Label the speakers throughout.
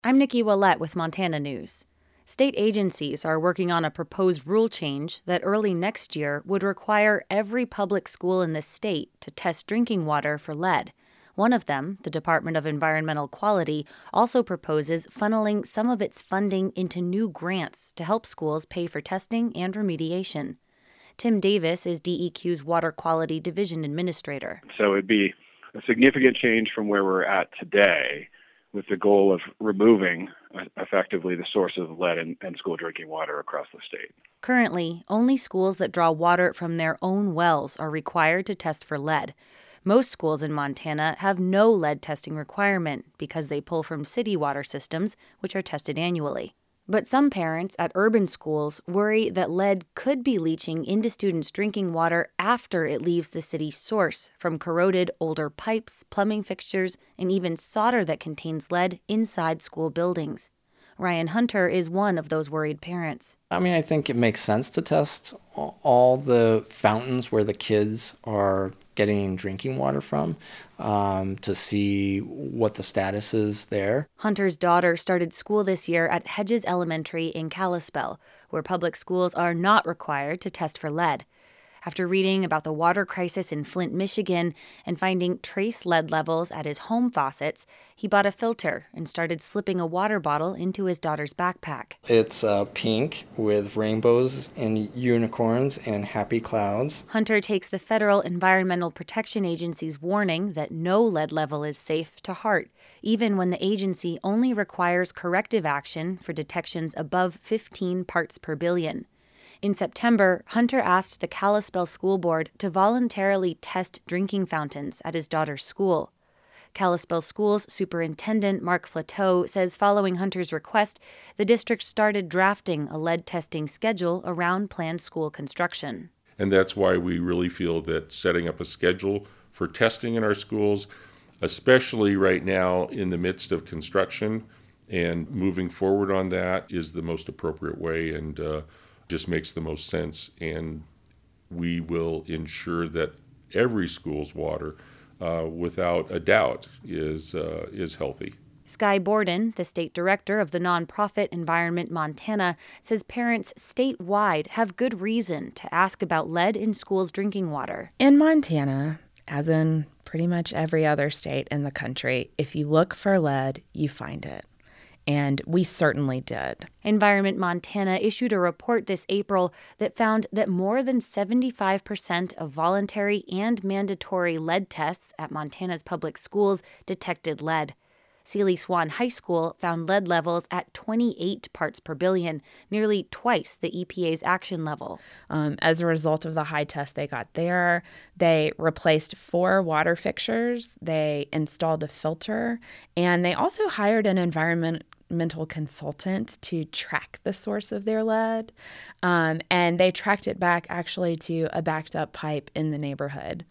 Speaker 1: I'm Nikki Willett with Montana News. State agencies are working on a proposed rule change that early next year would require every public school in the state to test drinking water for lead. One of them, the Department of Environmental Quality, also proposes funneling some of its funding into new grants to help schools pay for testing and remediation. Tim Davis is DEQ's Water Quality Division Administrator.
Speaker 2: So it'd be a significant change from where we're at today, with the goal of removing effectively the source of lead in school drinking water across the state.
Speaker 1: Currently, only schools that draw water from their own wells are required to test for lead. Most schools in Montana have no lead testing requirement because they pull from city water systems, which are tested annually. But some parents at urban schools worry that lead could be leaching into students' drinking water after it leaves the city's source from corroded older pipes, plumbing fixtures, and even solder that contains lead inside school buildings. Ryan Hunter is one of those worried parents.
Speaker 3: I think it makes sense to test all the fountains where the kids are getting drinking water from to see what the status is there.
Speaker 1: Hunter's daughter started school this year at Hedges Elementary in Kalispell, where public schools are not required to test for lead. After reading about the water crisis in Flint, Michigan, and finding trace lead levels at his home faucets, he bought a filter and started slipping a water bottle into his daughter's backpack.
Speaker 3: It's pink with rainbows and unicorns and happy clouds.
Speaker 1: Hunter takes the Federal Environmental Protection Agency's warning that no lead level is safe to heart, even when the agency only requires corrective action for detections above 15 parts per billion. In September, Hunter asked the Kalispell School Board to voluntarily test drinking fountains at his daughter's school. Kalispell Schools Superintendent Mark Flateau says following Hunter's request, the district started drafting a lead testing schedule around planned school construction.
Speaker 4: And that's why we really feel that setting up a schedule for testing in our schools, especially right now in the midst of construction and moving forward on that, is the most appropriate way and just makes the most sense, and we will ensure that every school's water, without a doubt, is healthy.
Speaker 1: Sky Borden, the state director of the nonprofit Environment Montana, says parents statewide have good reason to ask about lead in schools' drinking water.
Speaker 5: In Montana, as in pretty much every other state in the country, if you look for lead, you find it. And we certainly did.
Speaker 1: Environment Montana issued a report this April that found that more than 75% of voluntary and mandatory lead tests at Montana's public schools detected lead. Seeley Swan High School found lead levels at 28 parts per billion, nearly twice the EPA's action level.
Speaker 5: As a result of the high test they got there, they replaced 4 water fixtures, they installed a filter, and they also hired an environmental consultant to track the source of their lead. And they tracked it back actually to a backed up pipe in the neighborhood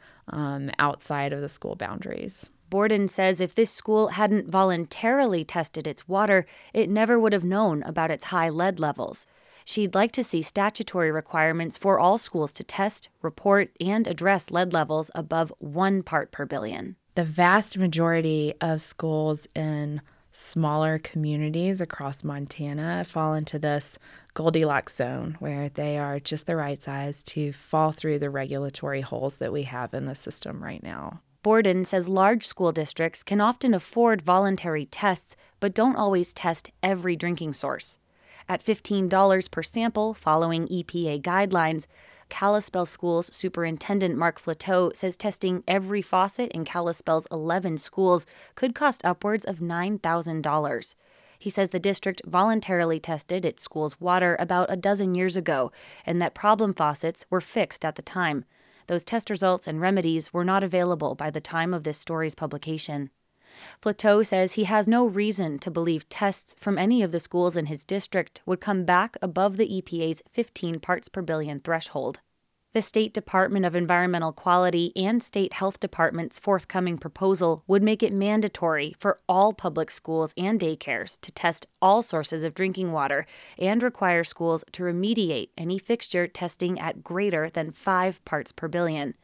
Speaker 5: outside of the school boundaries.
Speaker 1: Borden says if this school hadn't voluntarily tested its water, it never would have known about its high lead levels. She'd like to see statutory requirements for all schools to test, report, and address lead levels above 1 part per billion.
Speaker 5: The vast majority of schools in smaller communities across Montana fall into this Goldilocks zone where they are just the right size to fall through the regulatory holes that we have in the system right now.
Speaker 1: Borden says large school districts can often afford voluntary tests, but don't always test every drinking source. At $15 per sample following EPA guidelines, Kalispell Schools Superintendent Mark Flateau says testing every faucet in Kalispell's 11 schools could cost upwards of $9,000. He says the district voluntarily tested its school's water about a dozen years ago, and that problem faucets were fixed at the time. Those test results and remedies were not available by the time of this story's publication. Flateau says he has no reason to believe tests from any of the schools in his district would come back above the EPA's 15 parts per billion threshold. The State Department of Environmental Quality and State Health Department's forthcoming proposal would make it mandatory for all public schools and daycares to test all sources of drinking water and require schools to remediate any fixture testing at greater than 5 parts per billion.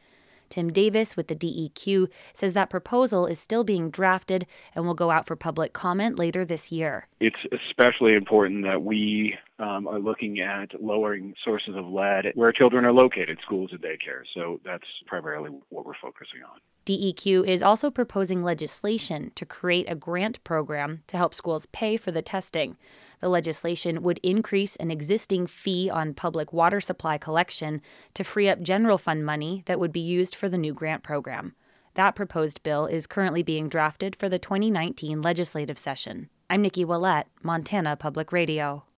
Speaker 1: Tim Davis with the DEQ says that proposal is still being drafted and will go out for public comment later this year.
Speaker 2: It's especially important that we are looking at lowering sources of lead where children are located, schools and daycare. So that's primarily what we're focusing on.
Speaker 1: DEQ is also proposing legislation to create a grant program to help schools pay for the testing. The legislation would increase an existing fee on public water supply collection to free up general fund money that would be used for the new grant program. That proposed bill is currently being drafted for the 2019 legislative session. I'm Nikki Willett, Montana Public Radio.